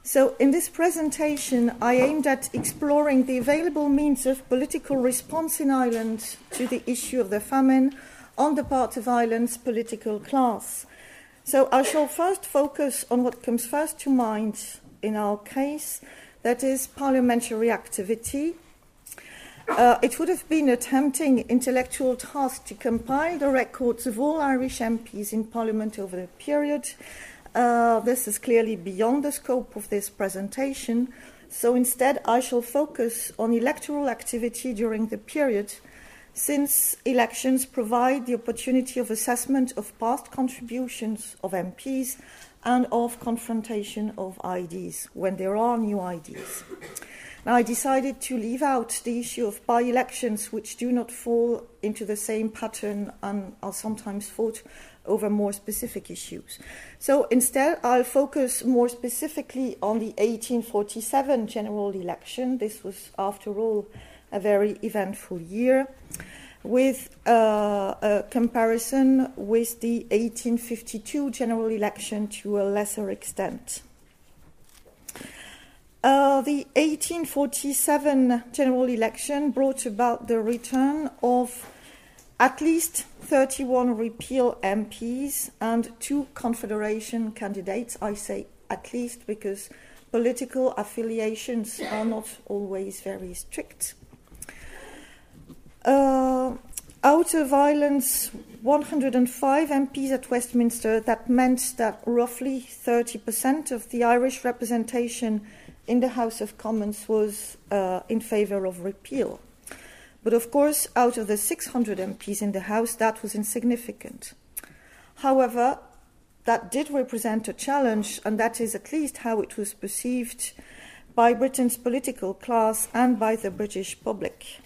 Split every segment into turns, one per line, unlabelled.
So in this presentation, I aimed at exploring the available means of political response in Ireland to the issue of the famine on the part of Ireland's political class. So I shall first focus on what comes first to mind in our case, that is parliamentary activity. It would have been a tempting intellectual task to compile the records of all Irish MPs in Parliament over the period. This is clearly beyond the scope of this presentation, so instead I shall focus on electoral activity during the period, since elections provide the opportunity of assessment of past contributions of MPs and of confrontation of ideas when there are new ideas. Now, I decided to leave out the issue of by-elections, which do not fall into the same pattern and are sometimes fought over more specific issues. So instead, I'll focus more specifically on the 1847 general election. This was, after all, a very eventful year, with a comparison with the 1852 general election to a lesser extent. The 1847 general election brought about the return of at least 31 repeal MPs and 2 Confederation candidates. I say at least because political affiliations are not always very strict. Out of Ireland's 105 MPs at Westminster, that meant that roughly 30% of the Irish representation in the House of Commons was in favour of repeal. But of course, out of the 600 MPs in the House, that was insignificant. However, that did represent a challenge, and that is at least how it was perceived by Britain's political class and by the British public.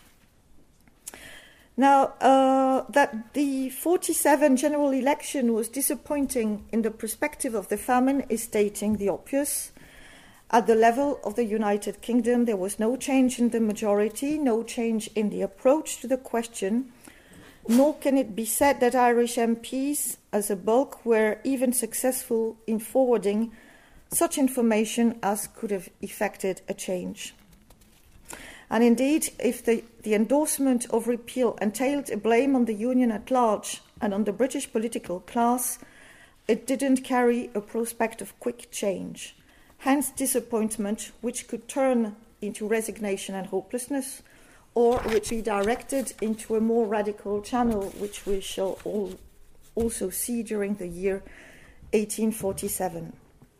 Now, that the 47 general election was disappointing in the perspective of the famine is stating the obvious. At the level of the United Kingdom, there was no change in the majority, no change in the approach to the question, nor can it be said that Irish MPs, as a bulk, were even successful in forwarding such information as could have effected a change. And indeed, if the endorsement of repeal entailed a blame on the Union at large and on the British political class, it didn't carry a prospect of quick change. Hence disappointment, which could turn into resignation and hopelessness, or which be directed into a more radical channel, which we shall also see during the year 1847.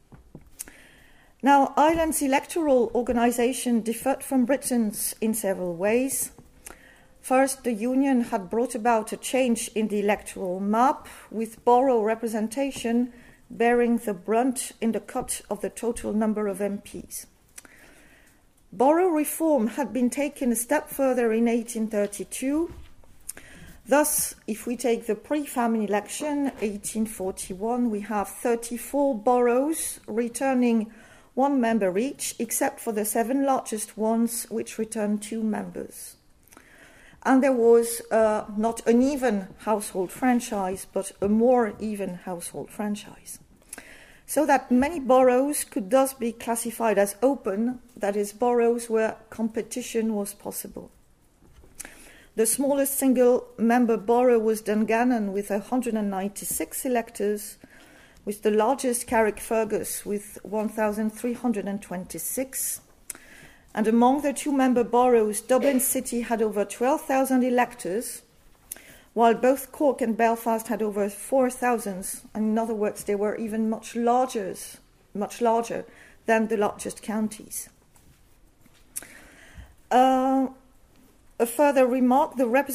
Now, Ireland's electoral organisation differed from Britain's in several ways. First, the Union had brought about a change in the electoral map, with borough representation bearing the brunt in the cut of the total number of MPs. Borough reform had been taken a step further in 1832. Thus, if we take the pre-famine election, 1841, we have 34 boroughs returning 1 member each, except for the 7 largest ones, which returned 2 members. And there was not an even household franchise, but a more even household franchise. So that many boroughs could thus be classified as open, that is, boroughs where competition was possible. The smallest single-member borough was Dungannon with 196 electors, with the largest Carrickfergus with 1,326. And among the 2-member boroughs, Dublin City had over 12,000 electors, while both Cork and Belfast had over 4,000. In other words, they were even much larger than the largest counties. A further remark: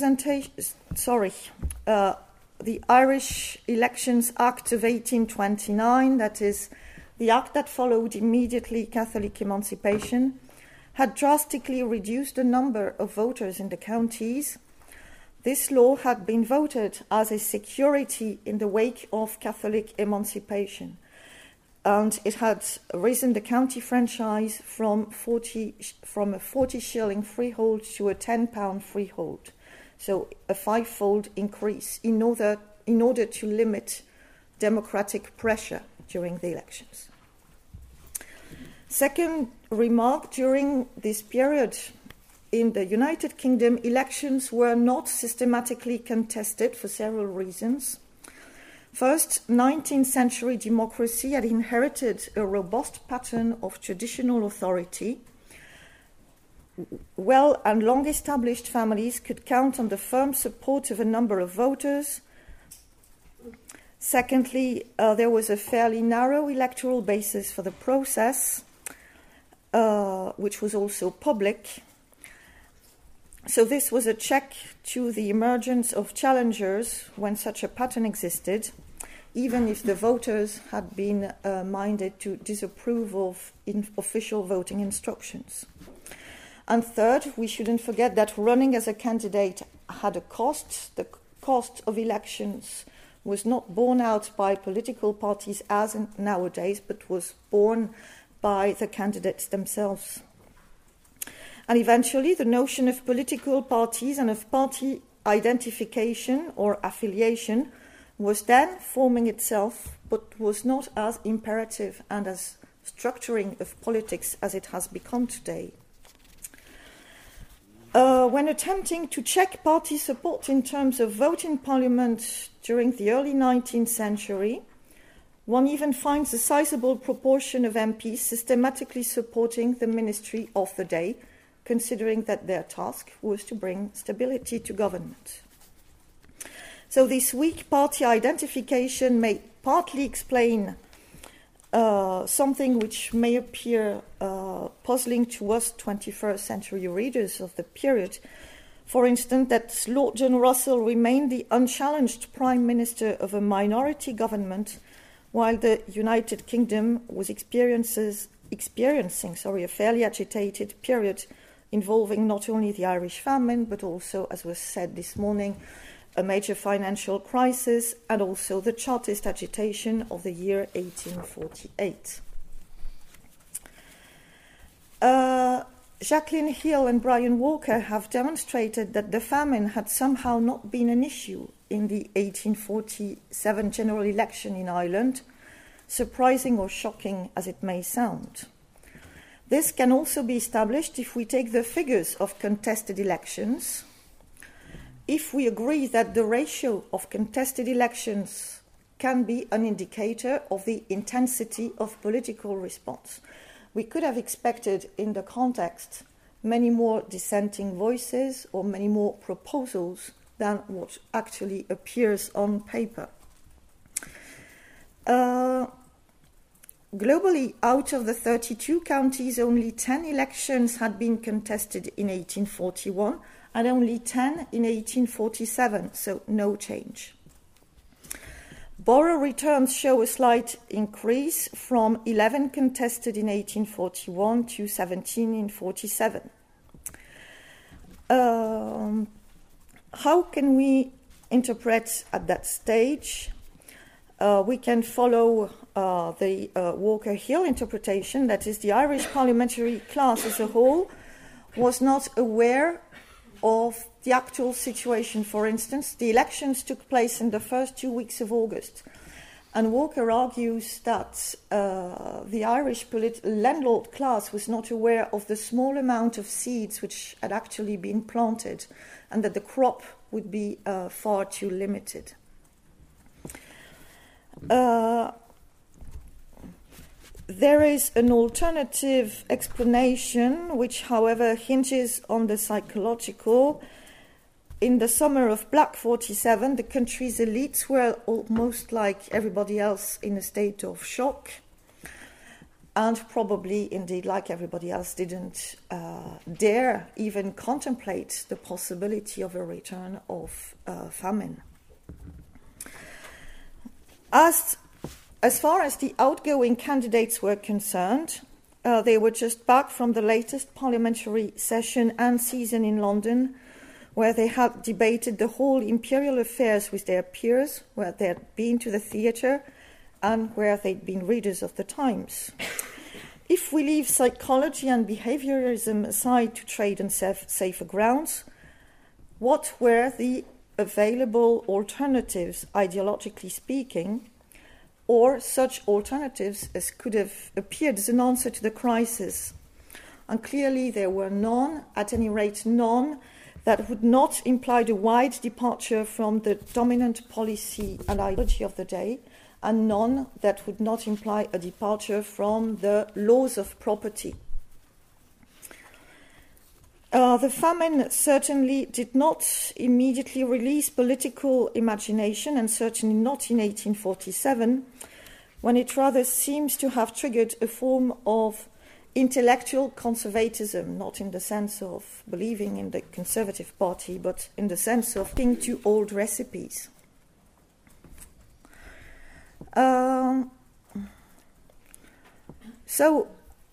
the Irish Elections Act of 1829, that is, the act that followed immediately Catholic emancipation, had drastically reduced the number of voters in the counties. This law had been voted as a security in the wake of Catholic emancipation, and it had risen the county franchise from a 40 shilling freehold to a £10 freehold, so a 5-fold increase in order to limit democratic pressure during the elections. Second remark, during this period in the United Kingdom, elections were not systematically contested for several reasons. First, 19th century democracy had inherited a robust pattern of traditional authority. Well and long-established families could count on the firm support of a number of voters. Secondly, there was a fairly narrow electoral basis for the process, which was also public. So this was a check to the emergence of challengers when such a pattern existed, even if the voters had been minded to disapprove of official voting instructions. And third, we shouldn't forget that running as a candidate had a cost. The cost of elections was not borne out by political parties as nowadays, but was borne by the candidates themselves. And eventually, the notion of political parties and of party identification or affiliation was then forming itself, but was not as imperative and as structuring of politics as it has become today. When attempting to check party support in terms of vote in Parliament during the early 19th century, one even finds a sizable proportion of MPs systematically supporting the ministry of the day, considering that their task was to bring stability to government. So this weak party identification may partly explain something which may appear puzzling to us 21st century readers of the period. For instance, that Lord John Russell remained the unchallenged Prime Minister of a minority government, while the United Kingdom was experiencing a fairly agitated period involving not only the Irish famine, but also, as was said this morning, a major financial crisis, and also the Chartist agitation of the year 1848. Jacqueline Hill and Brian Walker have demonstrated that the famine had somehow not been an issue in the 1847 general election in Ireland, surprising or shocking as it may sound. This can also be established if we take the figures of contested elections. If we agree that the ratio of contested elections can be an indicator of the intensity of political response, we could have expected in the context many more dissenting voices or many more proposals than what actually appears on paper. Globally, out of the 32 counties, only 10 elections had been contested in 1841 and only 10 in 1847, so no change. Borough returns show a slight increase from 11 contested in 1841 to 17 in 47. How can we interpret at that stage? We can follow the Walker-Hill interpretation, that is, the Irish parliamentary class as a whole was not aware of the actual situation. For instance, the elections took place in the first 2 weeks of August, and Walker argues that the Irish landlord class was not aware of the small amount of seeds which had actually been planted, and that the crop would be far too limited. There is an alternative explanation, which, however, hinges on the psychological. In the summer of Black 47, the country's elites were almost like everybody else in a state of shock, and probably, indeed, like everybody else, didn't dare even contemplate the possibility of a return of famine. As far as the outgoing candidates were concerned, they were just back from the latest parliamentary session and season in London, where they had debated the whole imperial affairs with their peers, where they had been to the theatre, and where they'd been readers of the Times. If we leave psychology and behaviorism aside to trade on safer grounds, what were the available alternatives, ideologically speaking? or such alternatives as could have appeared as an answer to the crisis. And clearly there were none, at any rate none, that would not imply a wide departure from the dominant policy and ideology of the day, and none that would not imply a departure from the laws of property. The famine certainly did not immediately release political imagination, and certainly not in 1847, when it rather seems to have triggered a form of intellectual conservatism, not in the sense of believing in the Conservative Party, but in the sense of sticking to old recipes. So,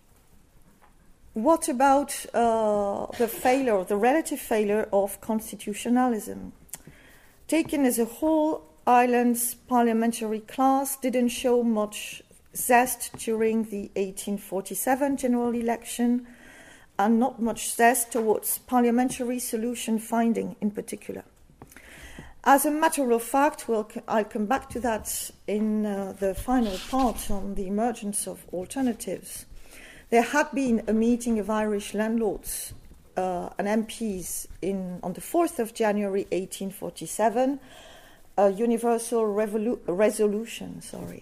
what about the relative failure of constitutionalism? Taken as a whole, Ireland's parliamentary class didn't show much zest during the 1847 general election, and not much zest towards parliamentary solution finding in particular. As a matter of fact, I'll come back to that in the final part on the emergence of alternatives. There had been a meeting of Irish landlords and MPs on the 4th of January 1847, a universal resolution,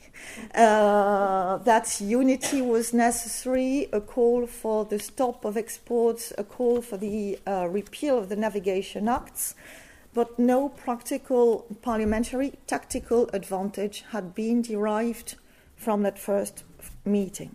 that unity was necessary, a call for the stop of exports, a call for the repeal of the Navigation Acts, but no practical parliamentary tactical advantage had been derived from that first meeting.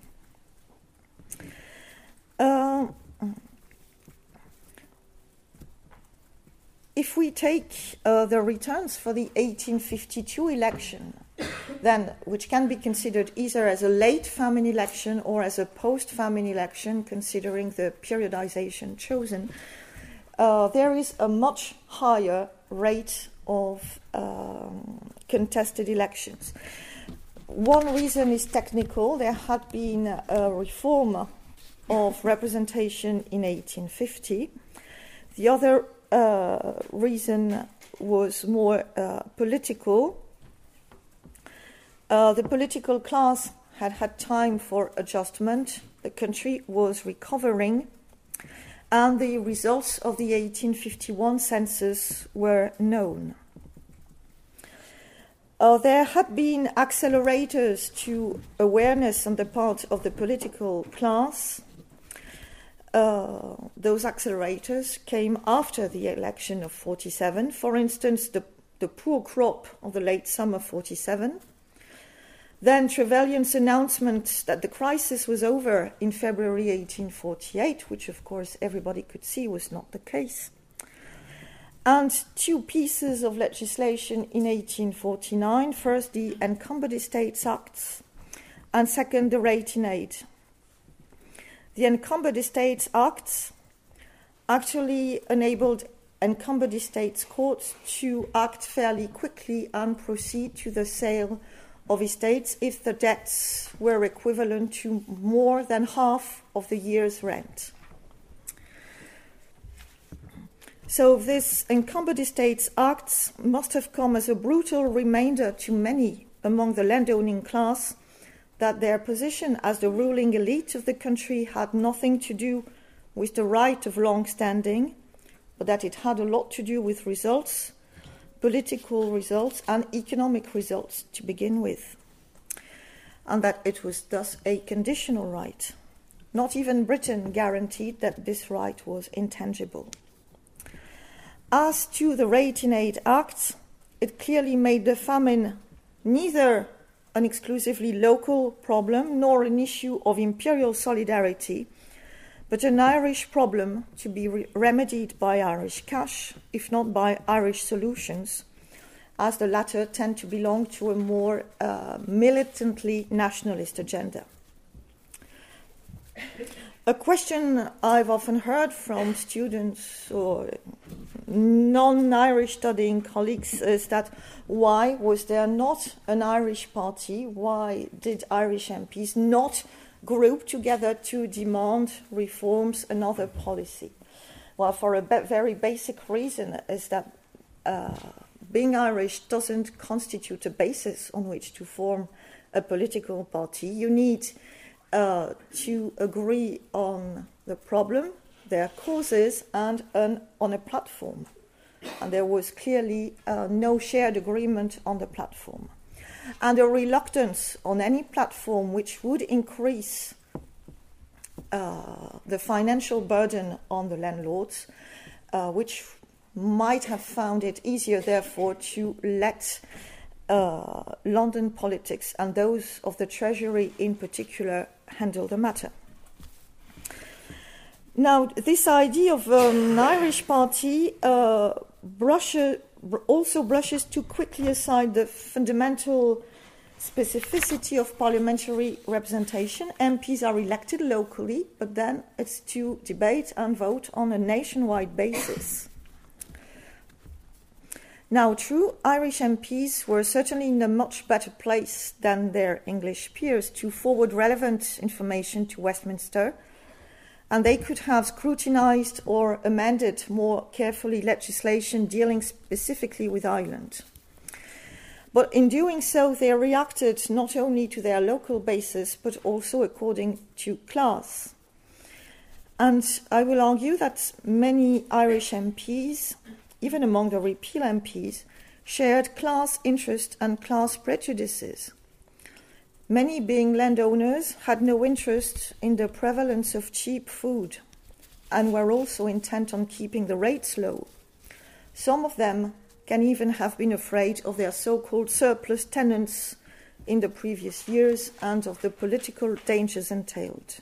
If we take the returns for the 1852 election, then which can be considered either as a late famine election or as a post-famine election, considering the periodization chosen, there is a much higher rate of contested elections. One reason is technical. There had been a reform of representation in 1850. The other reason was more political. The political class had had time for adjustment. The country was recovering, and the results of the 1851 census were known. There had been accelerators to awareness on the part of the political class. Those accelerators came after the election of 47. For instance, the poor crop of the late summer 47. Then Trevelyan's announcement that the crisis was over in February 1848, which of course everybody could see was not the case. And two pieces of legislation in 1849. First, the Encumbered Estates Acts, and second, the Rating Aid. The Encumbered Estates Acts actually enabled encumbered estates courts to act fairly quickly and proceed to the sale of estates if the debts were equivalent to more than half of the year's rent. So this Encumbered Estates Acts must have come as a brutal reminder to many among the landowning class that their position as the ruling elite of the country had nothing to do with the right of long standing, but that it had a lot to do with results, political results and economic results to begin with, and that it was thus a conditional right. Not even Britain guaranteed that this right was intangible. As to the Rating Aid Act, it clearly made the famine neither an exclusively local problem nor an issue of imperial solidarity, but an Irish problem to be remedied by Irish cash, if not by Irish solutions, as the latter tend to belong to a more militantly nationalist agenda. A question I've often heard from students or non-Irish studying colleagues is that why was there not an Irish party? Why did Irish MPs not group together to demand reforms and other policy? Well, for a very basic reason is that being Irish doesn't constitute a basis on which to form a political party, you need to agree on the problem, their causes, and on a platform. And there was clearly no shared agreement on the platform. And a reluctance on any platform which would increase the financial burden on the landlords, which might have found it easier, therefore, to let London politics and those of the Treasury in particular handle the matter. Now, this idea of an Irish party also brushes too quickly aside the fundamental specificity of parliamentary representation. MPs are elected locally, but then it's to debate and vote on a nationwide basis. Now, true, Irish MPs were certainly in a much better place than their English peers to forward relevant information to Westminster, and they could have scrutinised or amended more carefully legislation dealing specifically with Ireland. But in doing so, they reacted not only to their local basis, but also according to class. And I will argue that many Irish MPs, even among the repeal MPs, shared class interest and class prejudices. Many, being landowners, had no interest in the prevalence of cheap food and were also intent on keeping the rates low. Some of them can even have been afraid of their so-called surplus tenants in the previous years and of the political dangers entailed.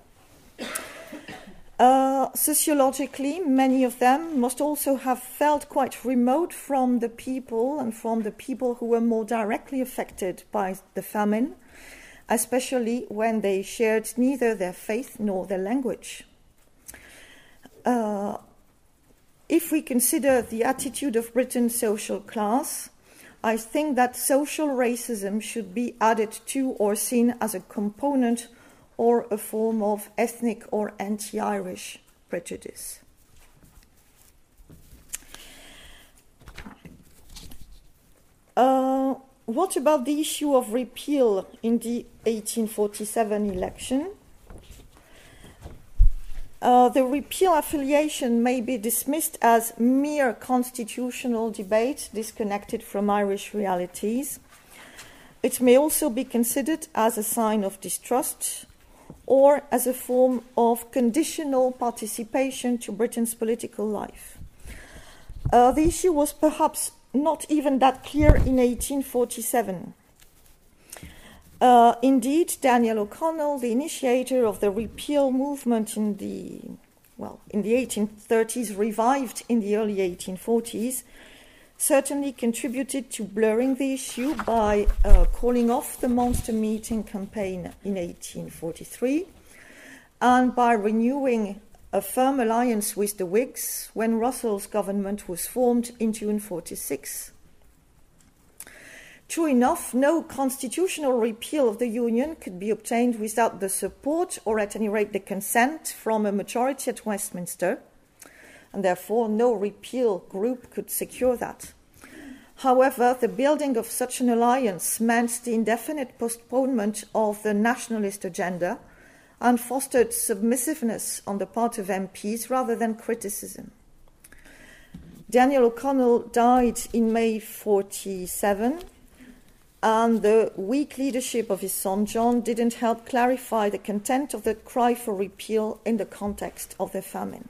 Sociologically, many of them must also have felt quite remote from the people and from the people who were more directly affected by the famine, especially when they shared neither their faith nor their language. If we consider the attitude of Britain's social class, I think that social racism should be added to or seen as a component or a form of ethnic or anti-Irish prejudice. What about the issue of repeal in the 1847 election? The repeal affiliation may be dismissed as mere constitutional debate disconnected from Irish realities. It may also be considered as a sign of distrust or as a form of conditional participation to Britain's political life. The issue was perhaps not even that clear in 1847. Indeed, Daniel O'Connell, the initiator of the repeal movement in the 1830s, revived in the early 1840s, certainly contributed to blurring the issue by calling off the monster meeting campaign in 1843 and by renewing a firm alliance with the Whigs when Russell's government was formed in June 1946. True enough, no constitutional repeal of the Union could be obtained without the support, or at any rate the consent, from a majority at Westminster, and therefore no repeal group could secure that. However, the building of such an alliance meant the indefinite postponement of the nationalist agenda and fostered submissiveness on the part of MPs rather than criticism. Daniel O'Connell died in May 1947, and the weak leadership of his son John didn't help clarify the content of the cry for repeal in the context of the famine.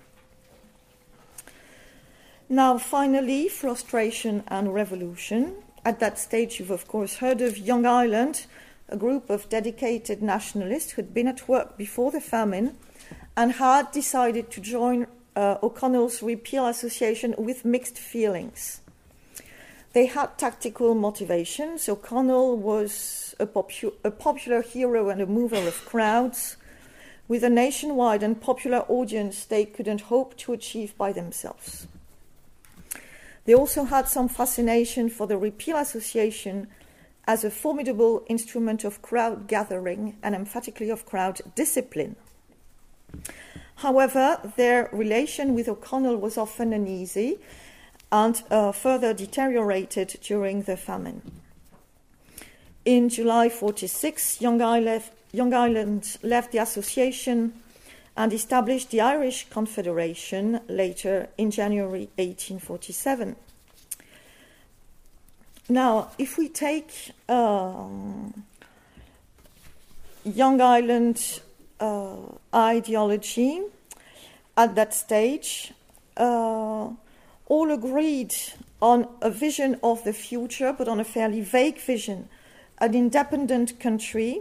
Now, finally, frustration and revolution. At that stage, you've of course heard of Young Ireland, a group of dedicated nationalists who had been at work before the famine and had decided to join O'Connell's Repeal Association with mixed feelings. They had tactical motivations. O'Connell was a popular hero and a mover of crowds, with a nationwide and popular audience they couldn't hope to achieve by themselves. They also had some fascination for the Repeal Association as a formidable instrument of crowd gathering and emphatically of crowd discipline. However, their relation with O'Connell was often uneasy and further deteriorated during the famine. In July 1946, Young Ireland left the association and established the Irish Confederation later in January 1847. Now, if we take Young Ireland ideology at that stage, all agreed on a vision of the future, but on a fairly vague vision, an independent country,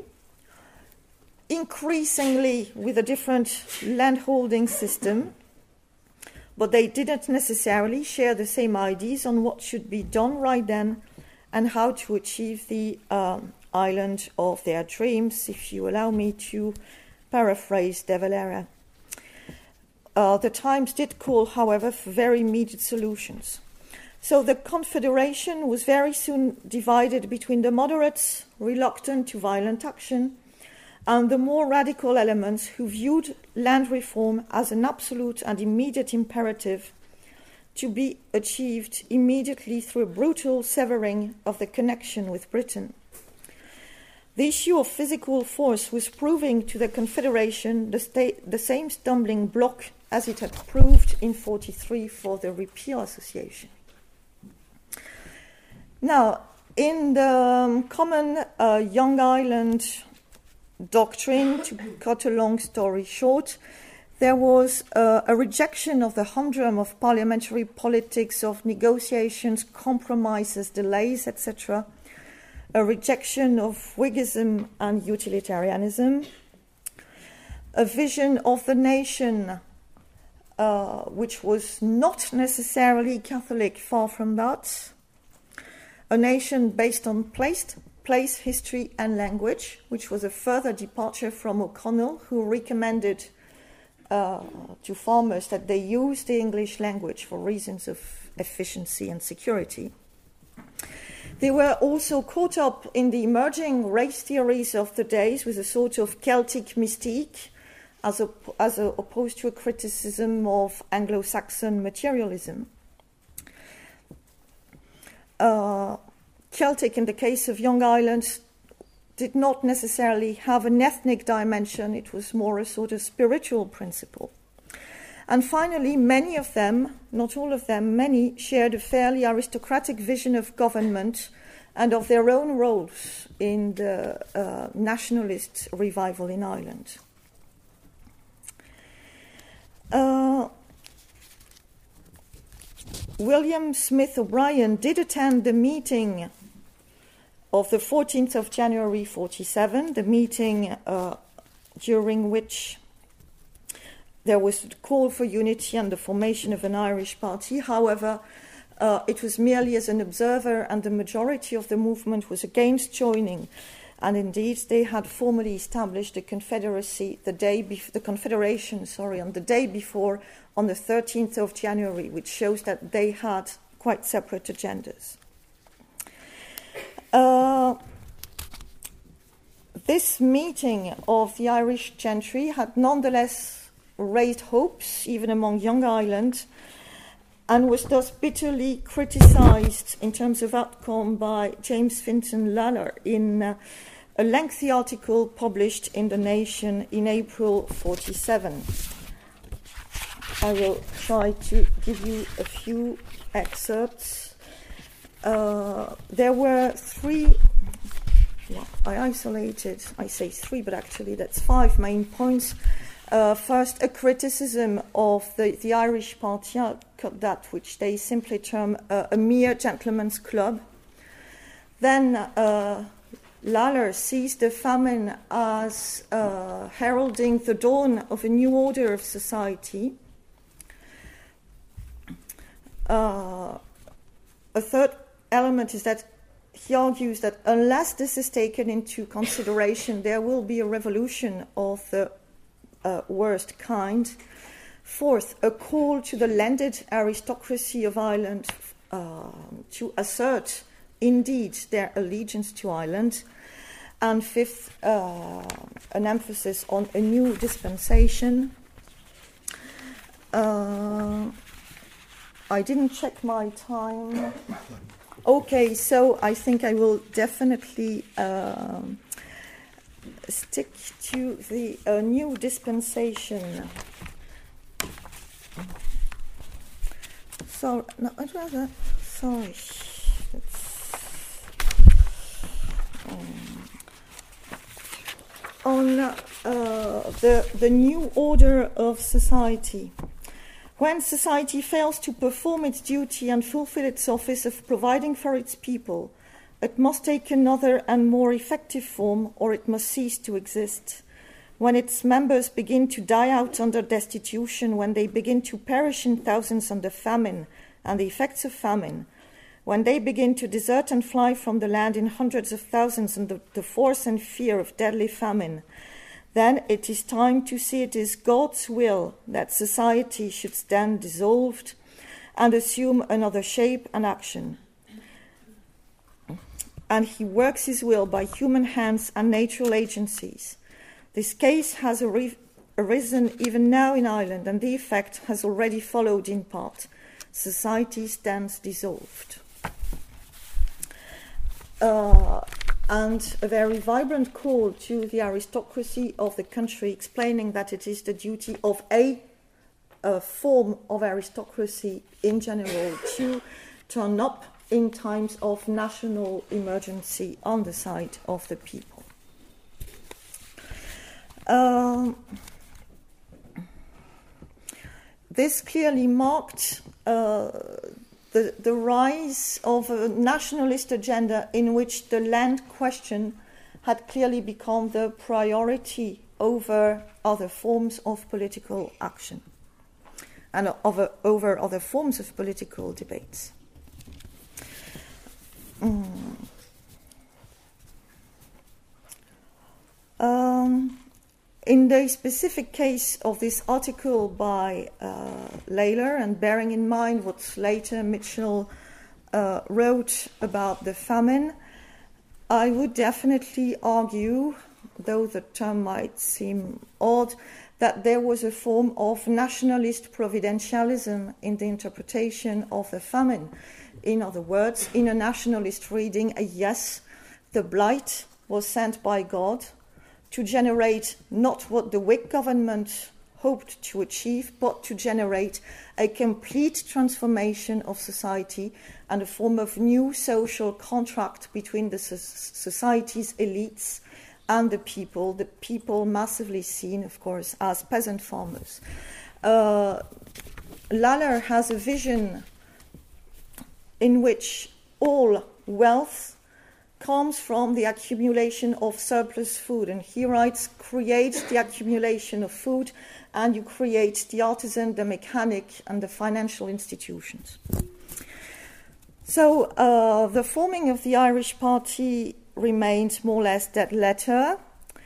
increasingly with a different landholding system, but they didn't necessarily share the same ideas on what should be done right then and how to achieve the island of their dreams, if you allow me to paraphrase De Valera. The times did call, however, for very immediate solutions. So the Confederation was very soon divided between the moderates, reluctant to violent action, and the more radical elements who viewed land reform as an absolute and immediate imperative to be achieved immediately through a brutal severing of the connection with Britain. The issue of physical force was proving to the Confederation the same stumbling block as it had proved in 1943 for the Repeal Association. Now, in the common Young Ireland doctrine, to cut a long story short, there was a rejection of the humdrum of parliamentary politics, of negotiations, compromises, delays, etc., a rejection of Whiggism and utilitarianism, a vision of the nation which was not necessarily Catholic, far from that, a nation based on place, history, and language, which was a further departure from O'Connell, who recommended to farmers that they use the English language for reasons of efficiency and security. They were also caught up in the emerging race theories of the days with a sort of Celtic mystique, as opposed to a criticism of Anglo-Saxon materialism. Celtic, in the case of Young Ireland, did not necessarily have an ethnic dimension. It was more a sort of spiritual principle. And finally, many of them, not all of them, many shared a fairly aristocratic vision of government and of their own roles in the nationalist revival in Ireland. William Smith O'Brien did attend the meeting of the 14th of January 1947, the meeting during which there was a call for unity and the formation of an Irish party. However, it was merely as an observer, and the majority of the movement was against joining. And indeed, they had formally established the Confederacy, the Confederation, on the day before, on the 13th of January, which shows that they had quite separate agendas. This meeting of the Irish gentry had nonetheless raised hopes, even among Young Ireland, and was thus bitterly criticised in terms of outcome by James Fintan Lalor in a lengthy article published in The Nation in April 1947. I will try to give you a few excerpts. There were three, I say three, but actually that's 5 main points. First, a criticism of the Irish Party, I'll cut that, which they simply term a mere gentleman's club. Then Lalor sees the famine as heralding the dawn of a new order of society. A third element is that he argues that unless this is taken into consideration, there will be a revolution of the worst kind. Fourth, a call to the landed aristocracy of Ireland to assert indeed their allegiance to Ireland. And fifth, an emphasis on a new dispensation. I didn't check my time. Okay, so I think I will definitely stick to the new dispensation. So, no, I'd rather, sorry. On the new order of society. When society fails to perform its duty and fulfill its office of providing for its people, it must take another and more effective form, or it must cease to exist. When its members begin to die out under destitution, when they begin to perish in thousands under famine and the effects of famine, when they begin to desert and fly from the land in hundreds of thousands under the force and fear of deadly famine, then it is time to see it is God's will that society should stand dissolved and assume another shape and action. And he works his will by human hands and natural agencies. This case has arisen even now in Ireland, and the effect has already followed in part. Society stands dissolved. And a very vibrant call to the aristocracy of the country, explaining that it is the duty of a form of aristocracy in general to turn up in times of national emergency on the side of the people. This clearly marked the rise of a nationalist agenda in which the land question had clearly become the priority over other forms of political action and over other forms of political debates. In the specific case of this article by Layler, and bearing in mind what later Mitchell wrote about the famine, I would definitely argue, though the term might seem odd, that there was a form of nationalist providentialism in the interpretation of the famine. In other words, in a nationalist reading, yes, the blight was sent by God to generate not what the Whig government hoped to achieve, but to generate a complete transformation of society and a form of new social contract between the society's elites and the people massively seen, of course, as peasant farmers. Layler has a vision in which all wealth comes from the accumulation of surplus food. And he writes, create the accumulation of food and you create the artisan, the mechanic, and the financial institutions. So the forming of the Irish Party remained more or less dead letter.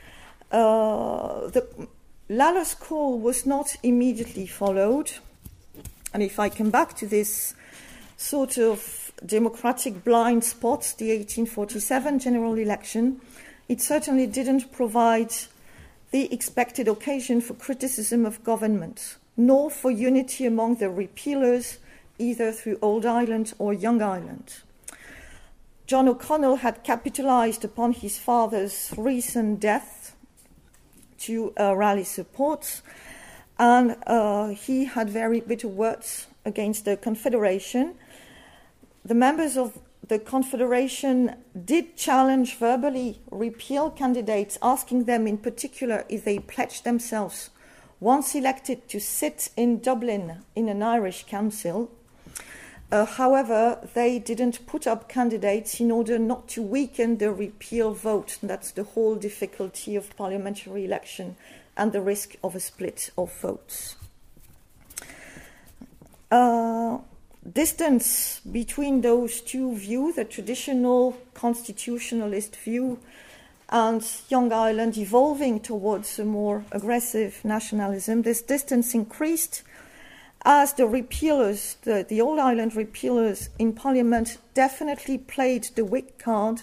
Layler's call was not immediately followed. And if I come back to this sort of democratic blind spot, the 1847 general election, it certainly didn't provide the expected occasion for criticism of government, nor for unity among the repealers, either through Old Ireland or Young Ireland. John O'Connell had capitalized upon his father's recent death to rally support, and he had very bitter words against the Confederation. The members of the Confederation did challenge verbally repeal candidates, asking them in particular if they pledged themselves, once elected, to sit in Dublin in an Irish council. However, they didn't put up candidates in order not to weaken the repeal vote. That's the whole difficulty of parliamentary election and the risk of a split of votes. Distance between those two views, the traditional constitutionalist view and Young Ireland evolving towards a more aggressive nationalism, this distance increased as the repealers, the Old Ireland repealers in Parliament definitely played the Whig card,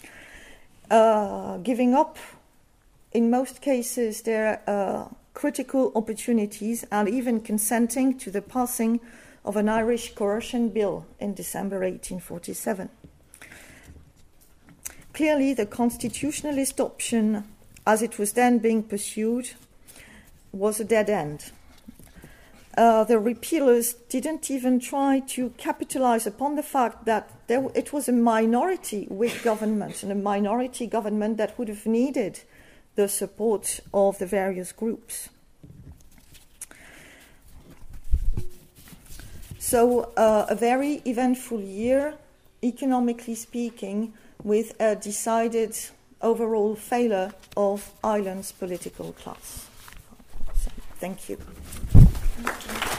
giving up, in most cases, their critical opportunities and even consenting to the passing of an Irish coercion bill in December 1847. Clearly, the constitutionalist option, as it was then being pursued, was a dead end. The repealers didn't even try to capitalize upon the fact that it was a minority Whig government, and a minority government that would have needed the support of the various groups. So a very eventful year, economically speaking, with a decided overall failure of Ireland's political class. So, thank you.